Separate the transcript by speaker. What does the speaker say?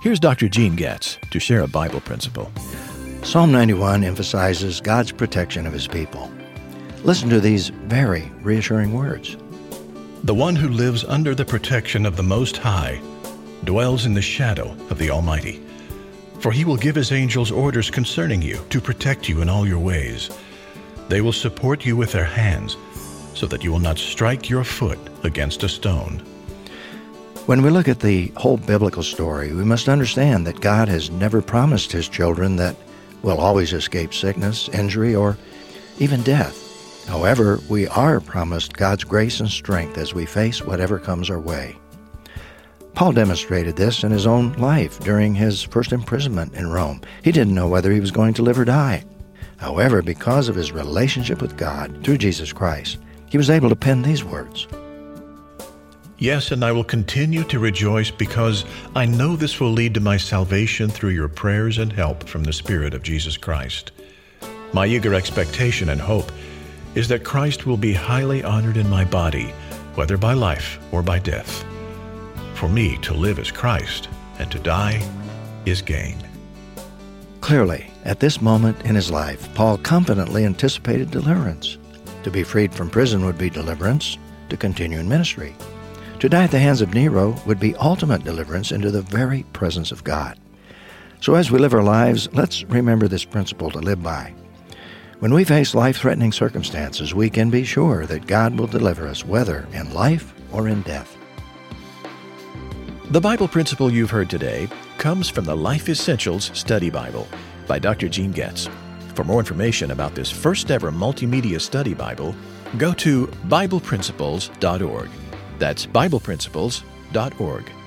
Speaker 1: Here's Dr. Gene Getz to share a Bible principle.
Speaker 2: Psalm 91 emphasizes God's protection of His people. Listen to these very reassuring words.
Speaker 3: The one who lives under the protection of the Most High dwells in the shadow of the Almighty. For He will give His angels orders concerning you to protect you in all your ways. They will support you with their hands so that you will not strike your foot against a stone.
Speaker 2: When we look at the whole biblical story, we must understand that God has never promised His children that we'll always escape sickness, injury, or even death. However, we are promised God's grace and strength as we face whatever comes our way. Paul demonstrated this in his own life during his first imprisonment in Rome. He didn't know whether he was going to live or die. However, because of his relationship with God through Jesus Christ, he was able to pen these words.
Speaker 3: Yes, and I will continue to rejoice because I know this will lead to my salvation through your prayers and help from the Spirit of Jesus Christ. My eager expectation and hope is that Christ will be highly honored in my body, whether by life or by death. For me to live is Christ, and to die is gain.
Speaker 2: Clearly, at this moment in his life, Paul confidently anticipated deliverance. To be freed from prison would be deliverance, to continue in ministry. To die at the hands of Nero would be ultimate deliverance into the very presence of God. So as we live our lives, let's remember this principle to live by. When we face life-threatening circumstances, we can be sure that God will deliver us, whether in life or in death.
Speaker 1: The Bible principle you've heard today comes from the Life Essentials Study Bible by Dr. Gene Getz. For more information about this first-ever multimedia study Bible, go to BiblePrinciples.org. That's BiblePrinciples.org.